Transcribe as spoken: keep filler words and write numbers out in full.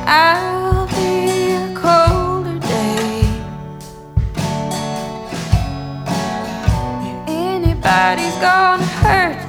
I'll be a colder day. If anybody's gonna hurt